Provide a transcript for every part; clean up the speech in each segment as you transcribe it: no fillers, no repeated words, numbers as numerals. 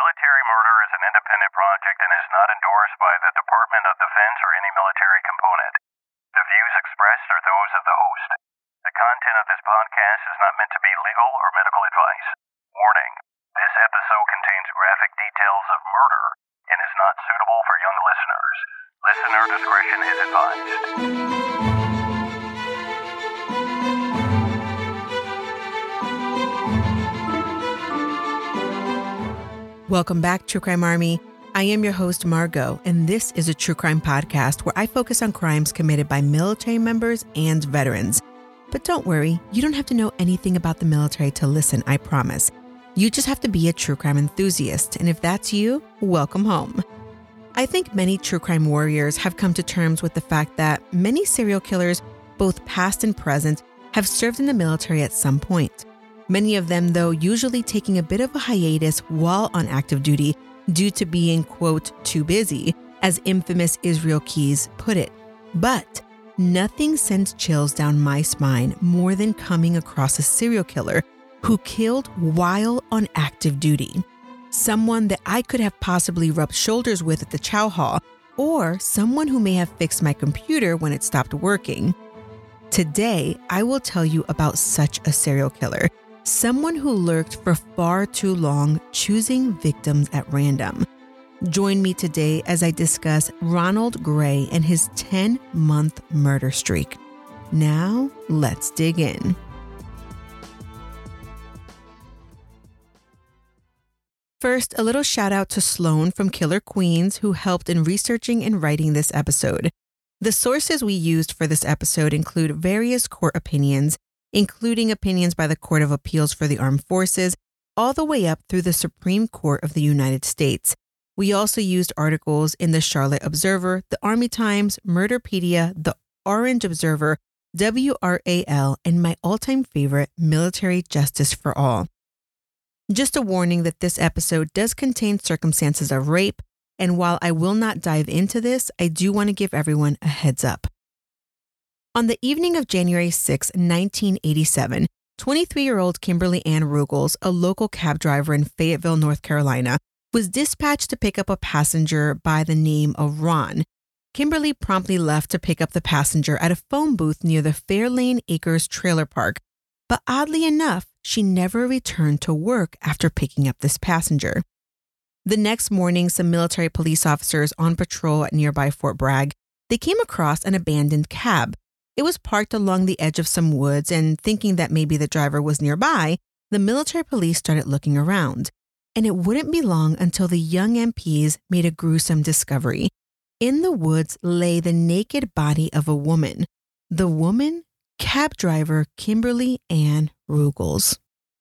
Military murder is an independent project and is not endorsed by the Department of Defense or any military component. The views expressed are those of the host. The content of this podcast is not meant to be legal or medical advice. Warning: this episode contains graphic details of murder and is not suitable for young listeners. Listener discretion is advised. Welcome back, True Crime Army. I am your host, Margot, and this is a true crime podcast where I focus on crimes committed by military members and veterans. But don't worry, you don't have to know anything about the military to listen, I promise. You just have to be a true crime enthusiast, and if that's you, welcome home. I think many true crime warriors have come to terms with the fact that many serial killers, both past and present, have served in the military at some point. Many of them, though, usually taking a bit of a hiatus while on active duty due to being, quote, too busy, as infamous Israel Keyes put it. But nothing sends chills down my spine more than coming across a serial killer who killed while on active duty. Someone that I could have possibly rubbed shoulders with at the chow hall, or someone who may have fixed my computer when it stopped working. Today, I will tell you about such a serial killer. Someone who lurked for far too long, choosing victims at random. Join me today as I discuss Ronald Gray and his 10-month murder streak. Now, let's dig in. First, a little shout out to Sloan from Killer Queens, who helped in researching and writing this episode. The sources we used for this episode include various court opinions, including opinions by the Court of Appeals for the Armed Forces, all the way up through the Supreme Court of the United States. We also used articles in the Charlotte Observer, the Army Times, Murderpedia, the Orange Observer, WRAL, and my all-time favorite, Military Justice for All. Just a warning that this episode does contain circumstances of rape, and while I will not dive into this, I do want to give everyone a heads up. On the evening of January 6, 1987, 23-year-old Kimberly Ann Ruggles, a local cab driver in Fayetteville, North Carolina, was dispatched to pick up a passenger by the name of Ron. Kimberly promptly left to pick up the passenger at a phone booth near the Fairlane Acres trailer park, but oddly enough, she never returned to work after picking up this passenger. The next morning, some military police officers on patrol at nearby Fort Bragg, they came across an abandoned cab. It was parked along the edge of some woods, and thinking that maybe the driver was nearby, the military police started looking around. And it wouldn't be long until the young MPs made a gruesome discovery. In the woods lay the naked body of a woman. The woman, cab driver Kimberly Ann Ruggles.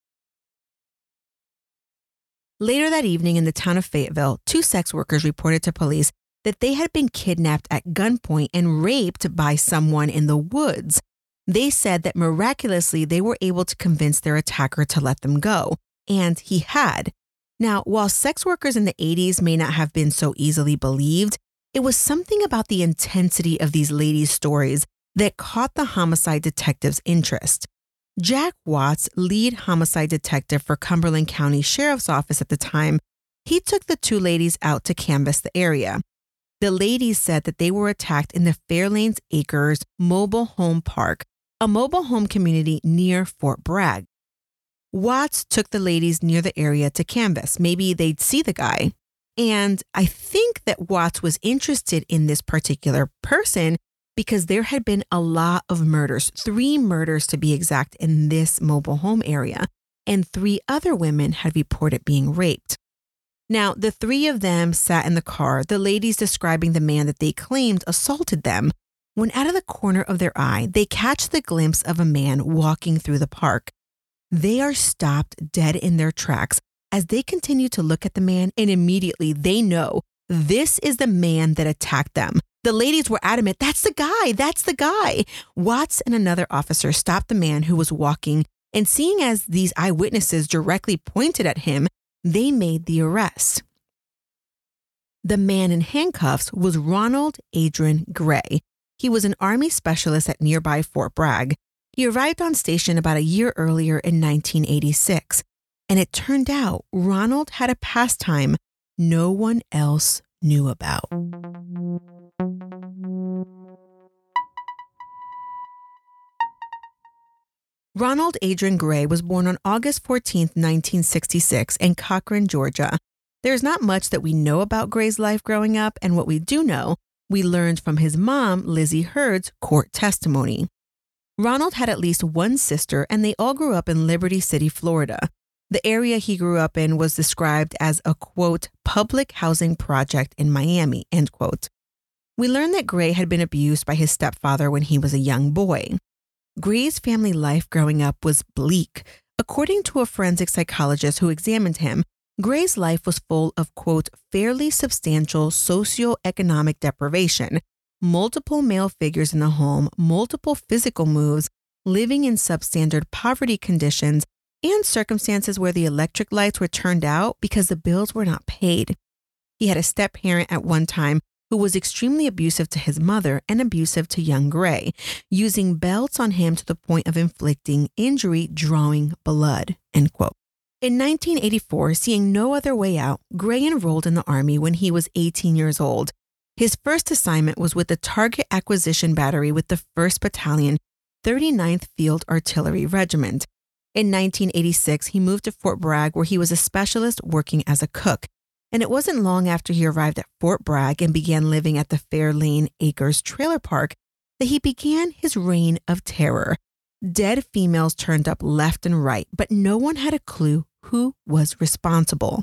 Later that evening in the town of Fayetteville, 2 sex workers reported to police that they had been kidnapped at gunpoint and raped by someone in the woods. They said that miraculously they were able to convince their attacker to let them go, and he had. Now, while sex workers in the 80s may not have been so easily believed, it was something about the intensity of these ladies' stories that caught the homicide detective's interest. Jack Watts, lead homicide detective for Cumberland County Sheriff's Office at the time, he took the 2 ladies out to canvass the area. The ladies said that they were attacked in the Fairlane Acres Mobile Home Park, a mobile home community near Fort Bragg. Watts took the ladies near the area to canvass. Maybe they'd see the guy. And I think that Watts was interested in this particular person because there had been a lot of murders, 3 murders to be exact, in this mobile home area, and 3 other women had reported being raped. Now, the 3 of them sat in the car, the ladies describing the man that they claimed assaulted them, when out of the corner of their eye, they catch the glimpse of a man walking through the park. They are stopped dead in their tracks as they continue to look at the man, and immediately they know this is the man that attacked them. The ladies were adamant, that's the guy, that's the guy. Watts and another officer stopped the man who was walking, and seeing as these eyewitnesses directly pointed at him, they made the arrest. The man in handcuffs was Ronald Adrian Gray. He was an Army specialist at nearby Fort Bragg. He arrived on station about a year earlier in 1986. And it turned out Ronald had a pastime no one else knew about. Ronald Adrian Gray was born on August 14, 1966 in Cochran, Georgia. There's not much that we know about Gray's life growing up, and what we do know, we learned from his mom, Lizzie Heard's court testimony. Ronald had at least one sister, and they all grew up in Liberty City, Florida. The area he grew up in was described as a, quote, public housing project in Miami, end quote. We learned that Gray had been abused by his stepfather when he was a young boy. Gray's family life growing up was bleak. According to a forensic psychologist who examined him, Gray's life was full of, quote, fairly substantial socioeconomic deprivation, multiple male figures in the home, multiple physical moves, living in substandard poverty conditions, and circumstances where the electric lights were turned out because the bills were not paid. He had a step-parent at one time who was extremely abusive to his mother and abusive to young Gray, using belts on him to the point of inflicting injury, drawing blood, end quote. In 1984, seeing no other way out, Gray enrolled in the Army when he was 18 years old. His first assignment was with the Target Acquisition Battery with the 1st Battalion, 39th Field Artillery Regiment. In 1986, he moved to Fort Bragg, where he was a specialist working as a cook. And it wasn't long after he arrived at Fort Bragg and began living at the Fairlane Acres trailer park that he began his reign of terror. Dead females turned up left and right, but no one had a clue who was responsible.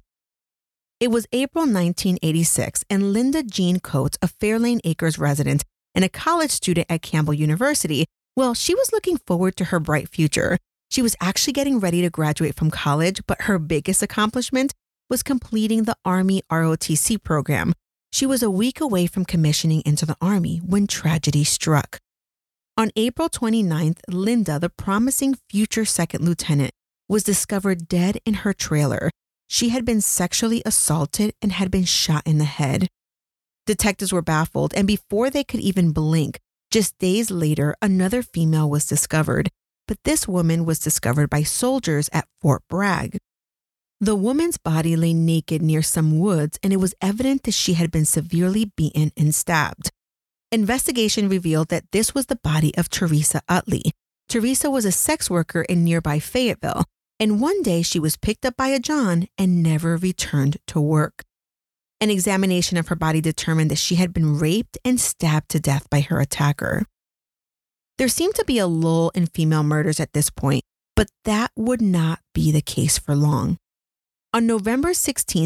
It was April 1986, and Linda Jean Coates, a Fairlane Acres resident and a college student at Campbell University, well, she was looking forward to her bright future. She was actually getting ready to graduate from college, but her biggest accomplishment was completing the Army ROTC program. She was a week away from commissioning into the Army when tragedy struck. On April 29th, Linda, the promising future second lieutenant, was discovered dead in her trailer. She had been sexually assaulted and had been shot in the head. Detectives were baffled, and before they could even blink, just days later, another female was discovered. But this woman was discovered by soldiers at Fort Bragg. The woman's body lay naked near some woods, and it was evident that she had been severely beaten and stabbed. Investigation revealed that this was the body of Teresa Utley. Teresa was a sex worker in nearby Fayetteville, and one day she was picked up by a John and never returned to work. An examination of her body determined that she had been raped and stabbed to death by her attacker. There seemed to be a lull in female murders at this point, but that would not be the case for long. On November 16,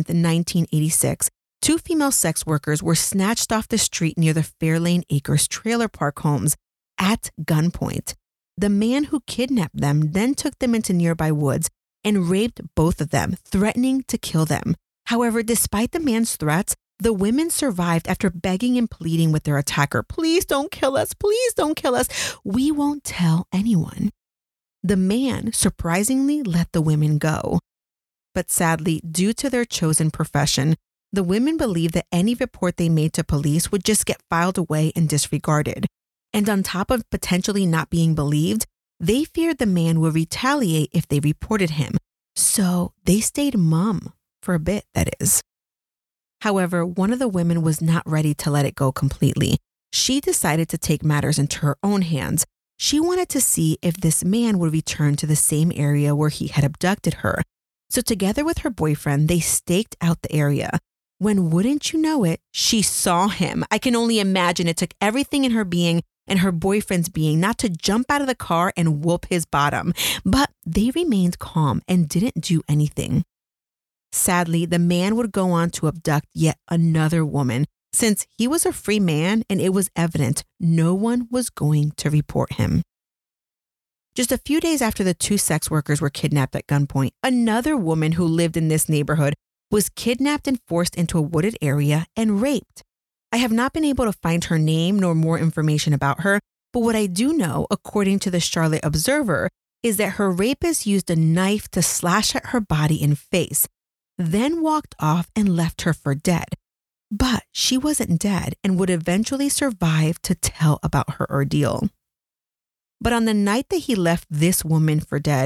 1986, 2 female sex workers were snatched off the street near the Fairlane Acres trailer park homes at gunpoint. The man who kidnapped them then took them into nearby woods and raped both of them, threatening to kill them. However, despite the man's threats, the women survived after begging and pleading with their attacker, "Please don't kill us, please don't kill us. We won't tell anyone." The man surprisingly let the women go. But sadly, due to their chosen profession, the women believed that any report they made to police would just get filed away and disregarded. And on top of potentially not being believed, they feared the man would retaliate if they reported him. So they stayed mum for a bit, that is. However, one of the women was not ready to let it go completely. She decided to take matters into her own hands. She wanted to see if this man would return to the same area where he had abducted her. So together with her boyfriend, they staked out the area. When, wouldn't you know it, she saw him. I can only imagine it took everything in her being and her boyfriend's being not to jump out of the car and whoop his bottom. But they remained calm and didn't do anything. Sadly, the man would go on to abduct yet another woman, since he was a free man and it was evident no one was going to report him. Just a few days after the 2 sex workers were kidnapped at gunpoint, another woman who lived in this neighborhood was kidnapped and forced into a wooded area and raped. I have not been able to find her name nor more information about her, but what I do know, according to the Charlotte Observer, is that her rapist used a knife to slash at her body and face, then walked off and left her for dead. But she wasn't dead and would eventually survive to tell about her ordeal. But on the night that he left this woman for dead,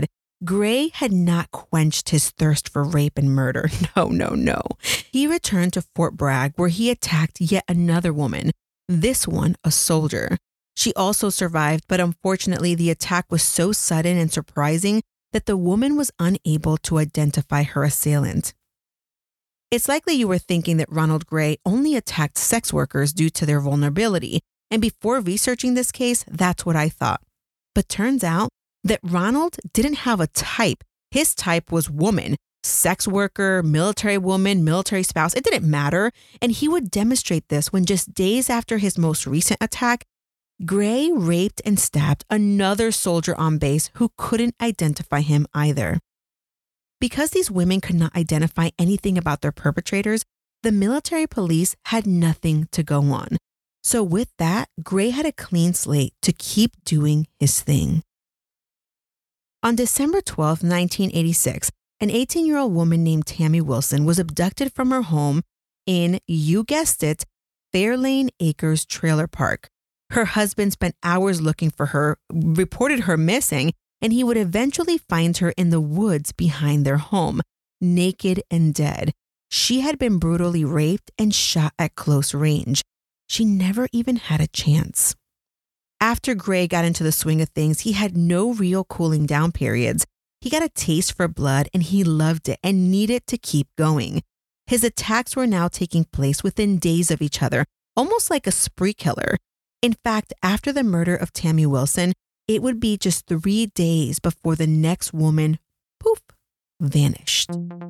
Gray had not quenched his thirst for rape and murder. No. He returned to Fort Bragg, where he attacked yet another woman, this one a soldier. She also survived, but unfortunately the attack was so sudden and surprising that the woman was unable to identify her assailant. It's likely you were thinking that Ronald Gray only attacked sex workers due to their vulnerability, and before researching this case, that's what I thought. But turns out that Ronald didn't have a type. His type was woman, sex worker, military woman, military spouse. It didn't matter. And he would demonstrate this when just days after his most recent attack, Gray raped and stabbed another soldier on base who couldn't identify him either. Because these women could not identify anything about their perpetrators, the military police had nothing to go on. So with that, Gray had a clean slate to keep doing his thing. On December 12, 1986, an 18-year-old woman named Tammy Wilson was abducted from her home in, you guessed it, Fairlane Acres Trailer Park. Her husband spent hours looking for her, reported her missing, and he would eventually find her in the woods behind their home, naked and dead. She had been brutally raped and shot at close range. She never even had a chance. After Gray got into the swing of things, he had no real cooling down periods. He got a taste for blood and he loved it and needed to keep going. His attacks were now taking place within days of each other, almost like a spree killer. In fact, after the murder of Tammy Wilson, it would be just 3 days before the next woman, poof, vanished.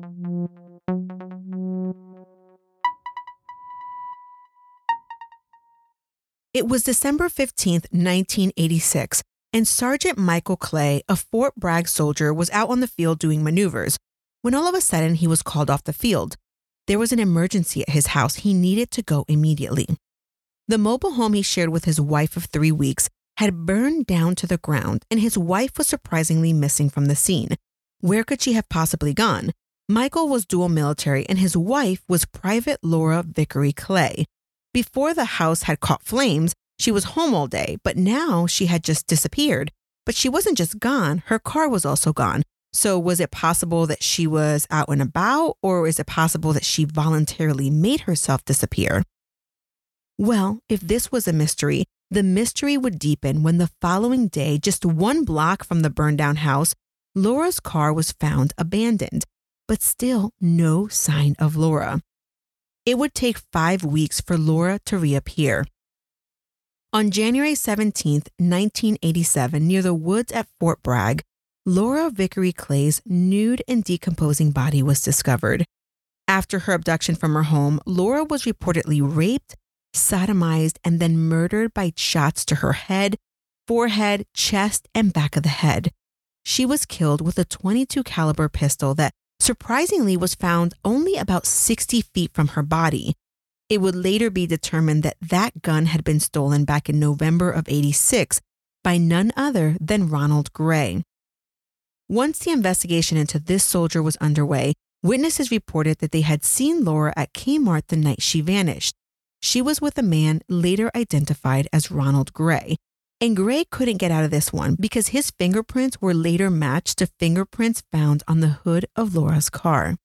It was December 15th, 1986, and Sergeant Michael Clay, a Fort Bragg soldier, was out on the field doing maneuvers when all of a sudden he was called off the field. There was an emergency at his house. He needed to go immediately. The mobile home he shared with his wife of 3 weeks had burned down to the ground, and his wife was surprisingly missing from the scene. Where could she have possibly gone? Michael was dual military, and his wife was Private Laura Vickery Clay. Before the house had caught flames, she was home all day, but now she had just disappeared. But she wasn't just gone, her car was also gone. So was it possible that she was out and about, or is it possible that she voluntarily made herself disappear? Well, if this was a mystery, the mystery would deepen when the following day, just 1 block from the burned down house, Laura's car was found abandoned, but still no sign of Laura. It would take 5 weeks for Laura to reappear. On January 17, 1987, near the woods at Fort Bragg, Laura Vickery Clay's nude and decomposing body was discovered. After her abduction from her home, Laura was reportedly raped, sodomized, and then murdered by shots to her head, forehead, chest, and back of the head. She was killed with a .22 caliber pistol that surprisingly was found only about 60 feet from her body. It would later be determined that that gun had been stolen back in November of '86 by none other than Ronald Gray. Once the investigation into this soldier was underway, witnesses reported that they had seen Laura at Kmart the night she vanished. She was with a man later identified as Ronald Gray. And Gray couldn't get out of this one because his fingerprints were later matched to fingerprints found on the hood of Laura's car.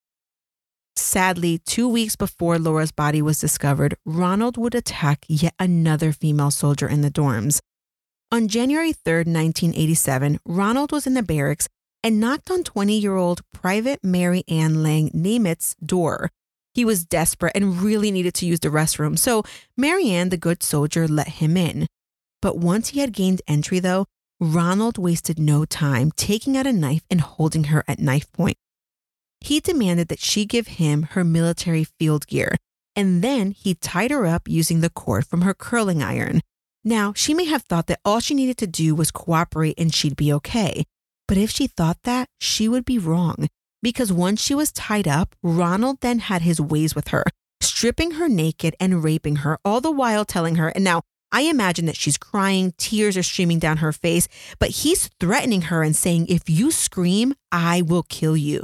Sadly, 2 weeks before Laura's body was discovered, Ronald would attack yet another female soldier in the dorms. On January 3rd, 1987, Ronald was in the barracks and knocked on 20-year-old Private Mary Ann Lang Namath's door. He was desperate and really needed to use the restroom, so Mary Ann, the good soldier, let him in. But once he had gained entry, though, Ronald wasted no time taking out a knife and holding her at knife point. He demanded that she give him her military field gear, and then he tied her up using the cord from her curling iron. Now, she may have thought that all she needed to do was cooperate and she'd be okay. But if she thought that, she would be wrong. Because once she was tied up, Ronald then had his ways with her, stripping her naked and raping her, all the while telling her, and now I imagine that she's crying, tears are streaming down her face, but he's threatening her and saying, if you scream, I will kill you.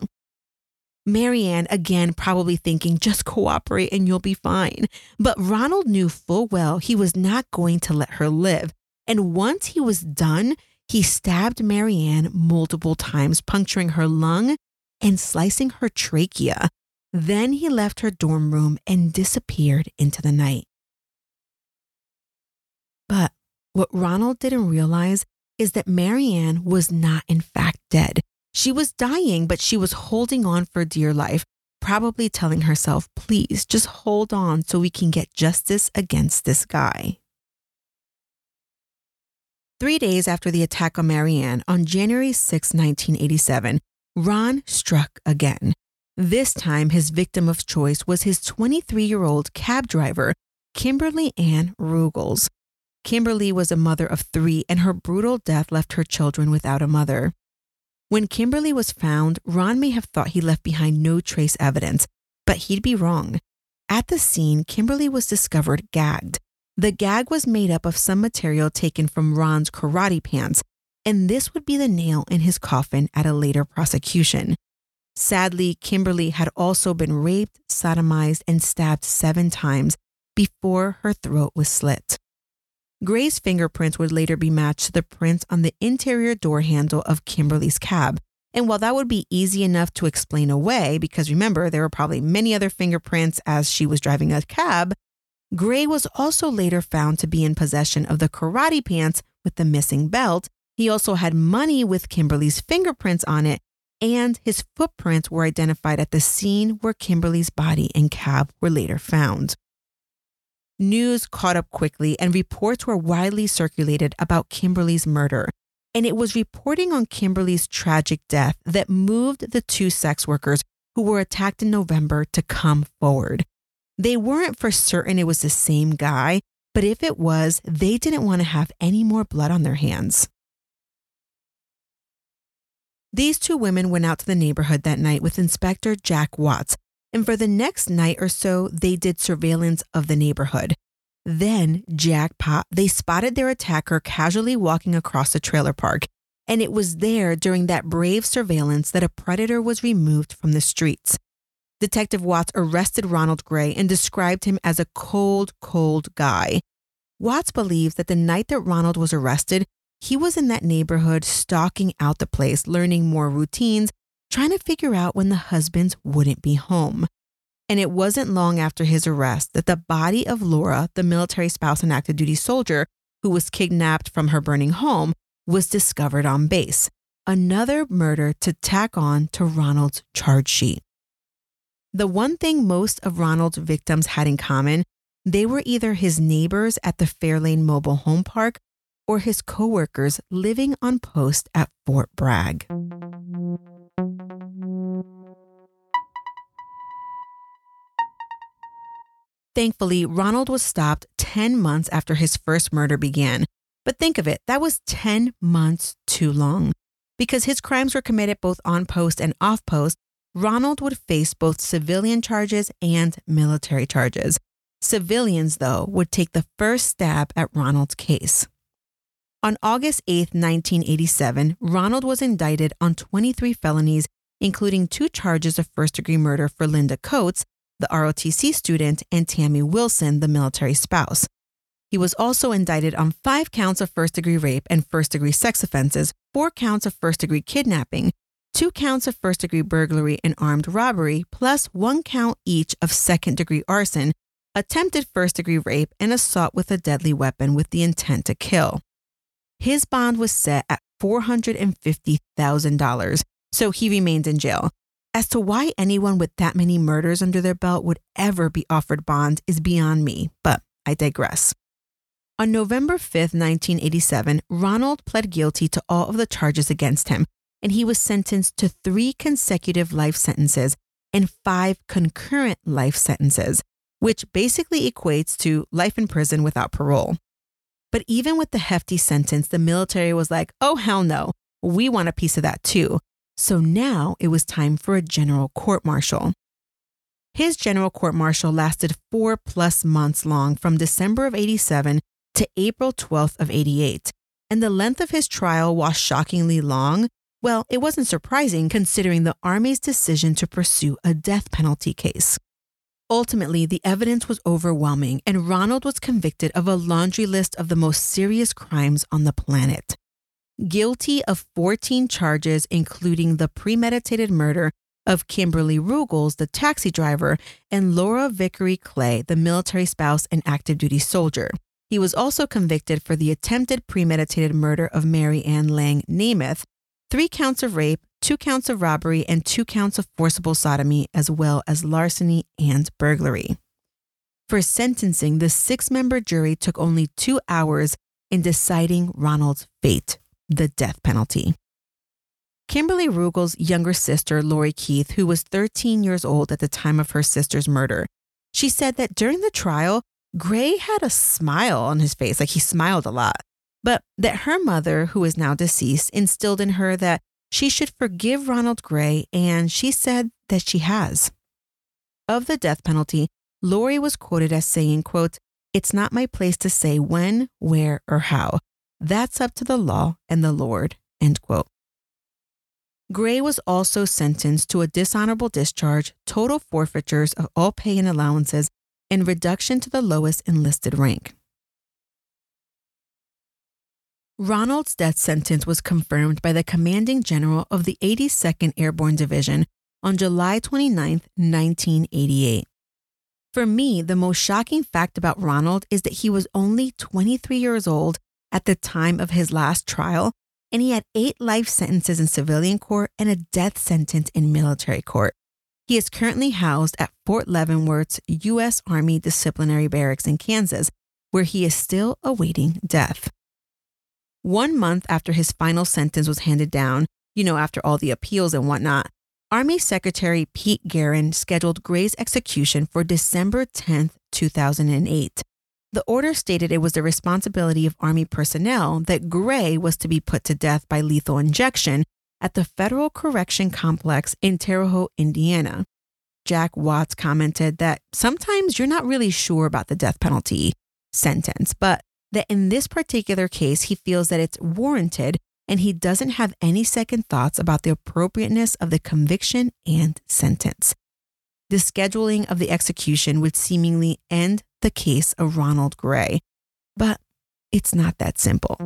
Mary Ann, again, probably thinking, just cooperate and you'll be fine. But Ronald knew full well he was not going to let her live. And once he was done, He stabbed Marianne multiple times, puncturing her lung and slicing her trachea. Then he left her dorm room and disappeared into the night. But what Ronald didn't realize is that Marianne was not in fact dead. She was dying, but she was holding on for dear life, probably telling herself, please just hold on so we can get justice against this guy. 3 days after the attack on Marianne, on January 6, 1987, Ron struck again. This time, his victim of choice was his 23-year-old cab driver, Kimberly Ann Ruggles. Kimberly was a mother of 3, and her brutal death left her children without a mother. When Kimberly was found, Ron may have thought he left behind no trace evidence, but he'd be wrong. At the scene, Kimberly was discovered gagged. The gag was made up of some material taken from Ron's karate pants, and this would be the nail in his coffin at a later prosecution. Sadly, Kimberly had also been raped, sodomized, and stabbed 7 times before her throat was slit. Gray's fingerprints would later be matched to the prints on the interior door handle of Kimberly's cab. And while that would be easy enough to explain away, because remember, there were probably many other fingerprints as she was driving a cab, Gray was also later found to be in possession of the karate pants with the missing belt. He also had money with Kimberly's fingerprints on it, and his footprints were identified at the scene where Kimberly's body and cab were later found. News caught up quickly and reports were widely circulated about Kimberly's murder, and it was reporting on Kimberly's tragic death that moved the 2 sex workers who were attacked in November to come forward. They weren't for certain it was the same guy, but if it was, they didn't want to have any more blood on their hands. These 2 women went out to the neighborhood that night with Inspector Jack Watts, and for the next night or so, they did surveillance of the neighborhood. Then, jackpot, they spotted their attacker casually walking across the trailer park, and it was there during that brave surveillance that a predator was removed from the streets. Detective Watts arrested Ronald Gray and described him as a cold, cold guy. Watts believes that the night that Ronald was arrested, he was in that neighborhood stalking out the place, learning more routines, trying to figure out when the husbands wouldn't be home. And it wasn't long after his arrest that the body of Laura, the military spouse and active duty soldier who was kidnapped from her burning home, was discovered on base. Another murder to tack on to Ronald's charge sheet. The one thing most of Ronald's victims had in common, they were either his neighbors at the Fairlane Mobile Home Park or his coworkers living on post at Fort Bragg. Thankfully, Ronald was stopped 10 months after his first murder began. But think of it, that was 10 months too long. Because his crimes were committed both on post and off post, Ronald would face both civilian charges and military charges. Civilians, though, would take the first stab at Ronald's case. On August 8, 1987, Ronald was indicted on 23 felonies, including 2 charges of first-degree murder for Linda Coates, the ROTC student, and Tammy Wilson, the military spouse. He was also indicted on 5 counts of first-degree rape and first-degree sex offenses, 4 counts of first-degree kidnapping, 2 counts of first-degree burglary and armed robbery, plus 1 count each of second-degree arson, attempted first-degree rape, and assault with a deadly weapon with the intent to kill. His bond was set at $450,000, so he remained in jail. As to why anyone with that many murders under their belt would ever be offered bond is beyond me, but I digress. On November 5, 1987, Ronald pled guilty to all of the charges against him, and he was sentenced to 3 consecutive life sentences and 5 concurrent life sentences, which basically equates to life in prison without parole. But even with the hefty sentence, the military was like, oh, hell no, we want a piece of that too. So now it was time for a general court-martial. His general court-martial lasted 4+ months long from December of 87 to April 12th of 88. And the length of his trial, while shockingly long, well, it wasn't surprising considering the Army's decision to pursue a death penalty case. Ultimately, the evidence was overwhelming, and Ronald was convicted of a laundry list of the most serious crimes on the planet. guilty of 14 charges, including the premeditated murder of Kimberly Ruggles, the taxi driver, and Laura Vickery Clay, the military spouse and active duty soldier. He was also convicted for the attempted premeditated murder of Mary Ann Lang Namath, 3 counts of rape, 2 counts of robbery, and 2 counts of forcible sodomy, as well as larceny and burglary. For sentencing, the 6-member jury took only 2 hours in deciding Ronald's fate, the death penalty. Kimberly Ruggles' younger sister, Lori Keith, who was 13 years old at the time of her sister's murder, she said that during the trial, Gray had a smile on his face, like he smiled a lot, but that her mother, who is now deceased, instilled in her that she should forgive Ronald Gray, and she said that she has. Of the death penalty, Lori was quoted as saying, quote, "It's not my place to say when, where, or how. That's up to the law and the Lord," end quote. Gray was also sentenced to a dishonorable discharge, total forfeitures of all pay and allowances, and reduction to the lowest enlisted rank. Ronald's death sentence was confirmed by the commanding general of the 82nd Airborne Division on July 29, 1988. For me, the most shocking fact about Ronald is that he was only 23 years old at the time of his last trial, and he had 8 life sentences in civilian court and a death sentence in military court. He is currently housed at Fort Leavenworth's U.S. Army Disciplinary Barracks in Kansas, where he is still awaiting death. 1 month after his final sentence was handed down, after all the appeals and whatnot, Army Secretary Pete Guerin scheduled Gray's execution for December 10, 2008. The order stated it was the responsibility of Army personnel that Gray was to be put to death by lethal injection at the Federal Correction Complex in Terre Haute, Indiana. Jack Watts commented that sometimes you're not really sure about the death penalty sentence, but that in this particular case, he feels that it's warranted and he doesn't have any second thoughts about the appropriateness of the conviction and sentence. The scheduling of the execution would seemingly end the case of Ronald Gray, but it's not that simple.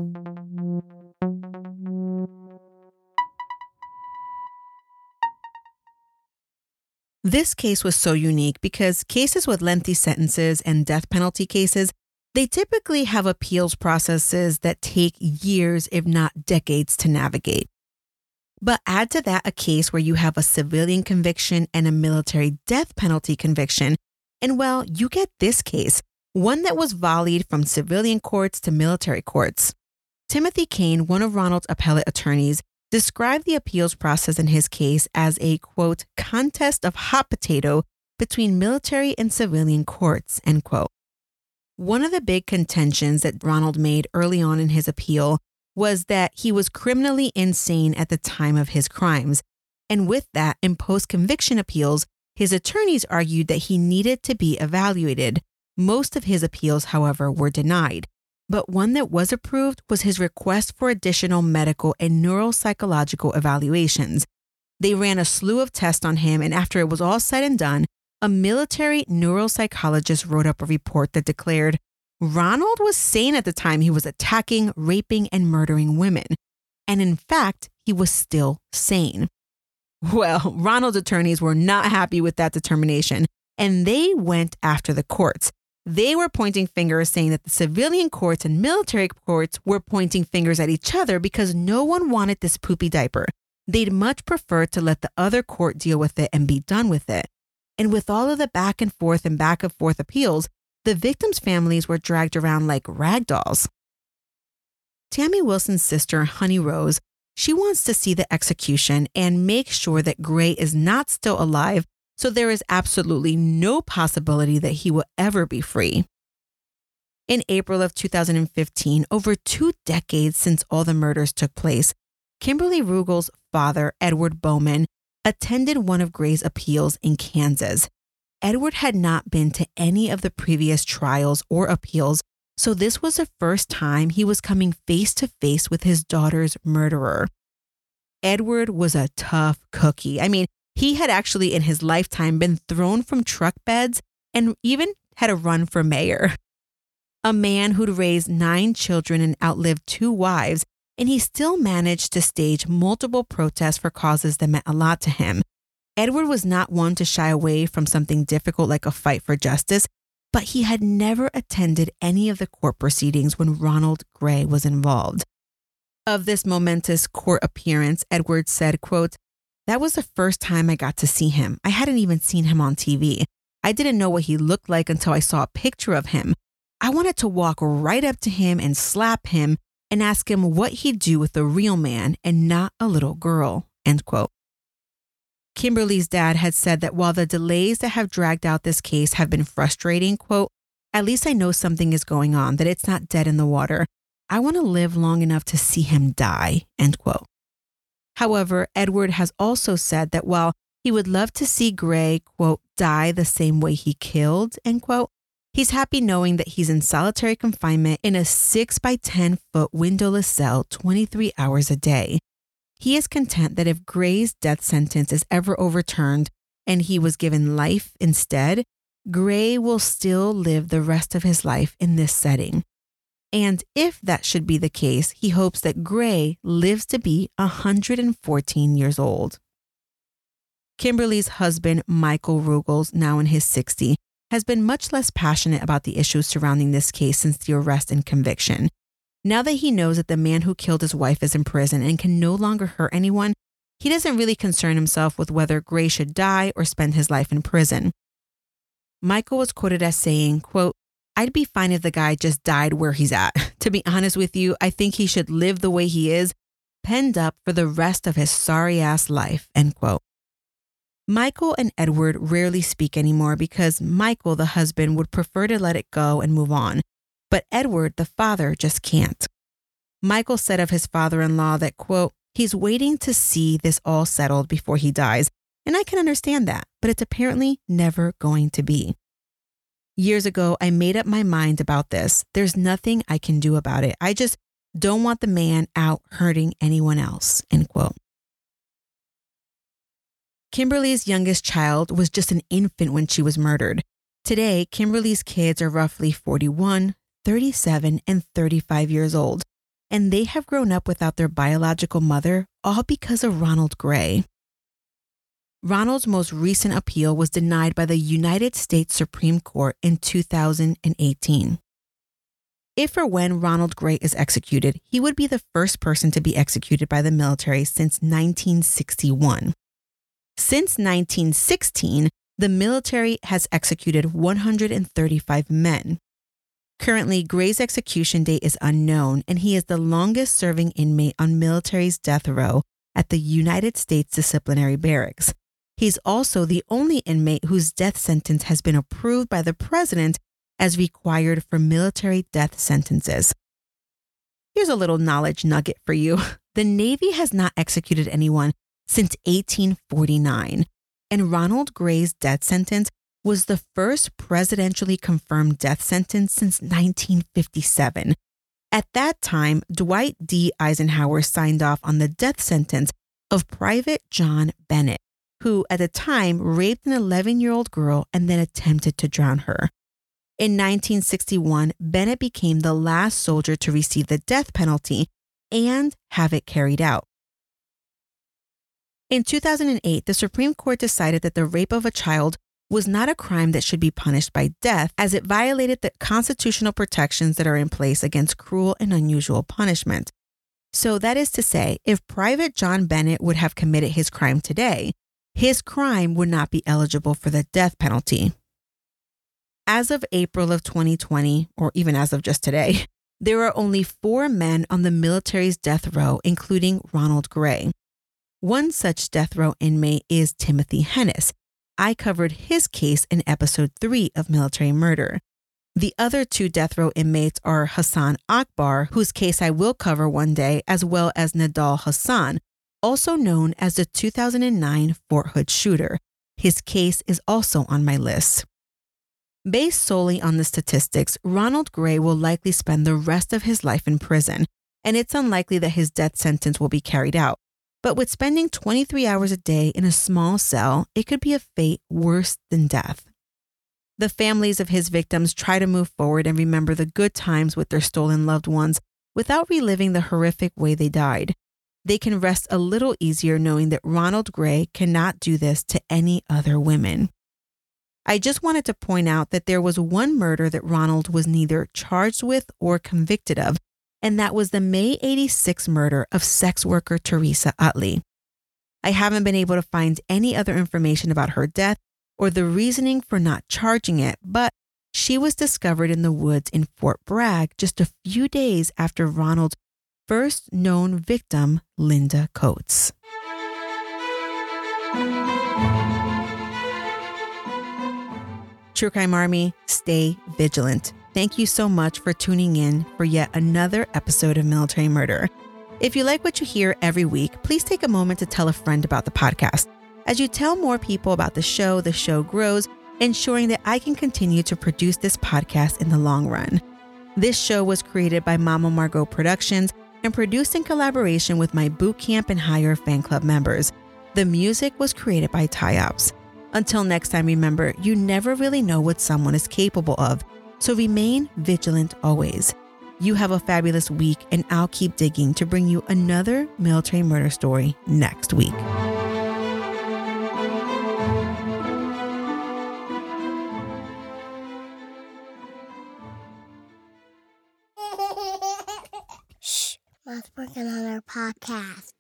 This case was so unique because cases with lengthy sentences and death penalty cases, they typically have appeals processes that take years, if not decades, to navigate. But add to that a case where you have a civilian conviction and a military death penalty conviction, and well, you get this case, one that was volleyed from civilian courts to military courts. Timothy Kane, one of Ronald's appellate attorneys, described the appeals process in his case as a, quote, contest of hot potato between military and civilian courts, end quote. One of the big contentions that Ronald made early on in his appeal was that he was criminally insane at the time of his crimes. And with that, in post-conviction appeals, his attorneys argued that he needed to be evaluated. Most of his appeals, however, were denied. But one that was approved was his request for additional medical and neuropsychological evaluations. They ran a slew of tests on him, and after it was all said and done, a military neuropsychologist wrote up a report that declared Ronald was sane at the time he was attacking, raping, and murdering women. And in fact, he was still sane. Well, Ronald's attorneys were not happy with that determination, and they went after the courts. They were pointing fingers, saying that the civilian courts and military courts were pointing fingers at each other because no one wanted this poopy diaper. They'd much prefer to let the other court deal with it and be done with it. And with all of the back and forth appeals, the victims' families were dragged around like rag dolls. Tammy Wilson's sister, Honey Rose, she wants to see the execution and make sure that Gray is not still alive, so there is absolutely no possibility that he will ever be free. In April of 2015, over 2 decades since all the murders took place, Kimberly Ruggles' father, Edward Bowman, attended one of Gray's appeals in Kansas. Edward had not been to any of the previous trials or appeals, so this was the first time he was coming face to face with his daughter's murderer. Edward was a tough cookie. I mean, he had actually in his lifetime been thrown from truck beds and even had a run for mayor. A man who'd raised 9 children and outlived 2 wives, and he still managed to stage multiple protests for causes that meant a lot to him. Edward was not one to shy away from something difficult like a fight for justice, but he had never attended any of the court proceedings when Ronald Gray was involved. Of this momentous court appearance, Edward said, quote, "That was the first time I got to see him. I hadn't even seen him on TV. I didn't know what he looked like until I saw a picture of him. I wanted to walk right up to him and slap him and ask him what he'd do with a real man and not a little girl," end quote. Kimberly's dad had said that while the delays that have dragged out this case have been frustrating, quote, "At least I know something is going on, that it's not dead in the water. I want to live long enough to see him die," end quote. However, Edward has also said that while he would love to see Gray, quote, "die the same way he killed," end quote, he's happy knowing that he's in solitary confinement in a 6 by 10 foot windowless cell 23 hours a day. He is content that if Gray's death sentence is ever overturned and he was given life instead, Gray will still live the rest of his life in this setting. And if that should be the case, he hopes that Gray lives to be 114 years old. Kimberly's husband, Michael Ruggles, now in his 60s, has been much less passionate about the issues surrounding this case since the arrest and conviction. Now that he knows that the man who killed his wife is in prison and can no longer hurt anyone, he doesn't really concern himself with whether Gray should die or spend his life in prison. Michael was quoted as saying, quote, "I'd be fine if the guy just died where he's at. To be honest with you, I think he should live the way he is, penned up for the rest of his sorry-ass life," end quote. Michael and Edward rarely speak anymore because Michael, the husband, would prefer to let it go and move on. But Edward, the father, just can't. Michael said of his father-in-law that, quote, "He's waiting to see this all settled before he dies, and I can understand that, but it's apparently never going to be. Years ago, I made up my mind about this. There's nothing I can do about it. I just don't want the man out hurting anyone else," end quote. Kimberly's youngest child was just an infant when she was murdered. Today, Kimberly's kids are roughly 41, 37, and 35 years old, and they have grown up without their biological mother, all because of Ronald Gray. Ronald's most recent appeal was denied by the United States Supreme Court in 2018. If or when Ronald Gray is executed, he would be the first person to be executed by the military since 1961. Since 1916, the military has executed 135 men. Currently, Gray's execution date is unknown, and he is the longest-serving inmate on military's death row at the United States Disciplinary Barracks. He's also the only inmate whose death sentence has been approved by the president as required for military death sentences. Here's a little knowledge nugget for you. The Navy has not executed anyone since 1849, and Ronald Gray's death sentence was the first presidentially confirmed death sentence since 1957. At that time, Dwight D. Eisenhower signed off on the death sentence of Private John Bennett, who at the time raped an 11-year-old girl and then attempted to drown her. In 1961, Bennett became the last soldier to receive the death penalty and have it carried out. In 2008, the Supreme Court decided that the rape of a child was not a crime that should be punished by death, as it violated the constitutional protections that are in place against cruel and unusual punishment. So that is to say, if Private John Bennett would have committed his crime today, his crime would not be eligible for the death penalty. As of April of 2020, or even as of just today, there are only 4 men on the military's death row, including Ronald Gray. One such death row inmate is Timothy Hennis. I covered his case in episode 3 of Military Murder. The other 2 death row inmates are Hassan Akbar, whose case I will cover one day, as well as Nidal Hasan, also known as the 2009 Fort Hood shooter. His case is also on my list. Based solely on the statistics, Ronald Gray will likely spend the rest of his life in prison, and it's unlikely that his death sentence will be carried out. But with spending 23 hours a day in a small cell, it could be a fate worse than death. The families of his victims try to move forward and remember the good times with their stolen loved ones, without reliving the horrific way they died. They can rest a little easier knowing that Ronald Gray cannot do this to any other women. I just wanted to point out that there was one murder that Ronald was neither charged with or convicted of, and that was the May 86 murder of sex worker Teresa Utley. I haven't been able to find any other information about her death or the reasoning for not charging it, but she was discovered in the woods in Fort Bragg just a few days after Ronald's first known victim, Linda Coates. True Crime Army, stay vigilant. Thank you so much for tuning in for yet another episode of Military Murder. If you like what you hear every week, please take a moment to tell a friend about the podcast. As you tell more people about the show grows, ensuring that I can continue to produce this podcast in the long run. This show was created by Mama Margot Productions and produced in collaboration with my Bootcamp and Higher fan club members. The music was created by Ty-Ops. Until next time, remember, you never really know what someone is capable of, so remain vigilant always. You have a fabulous week, and I'll keep digging to bring you another military murder story next week. Shh, Mom's working on our podcast.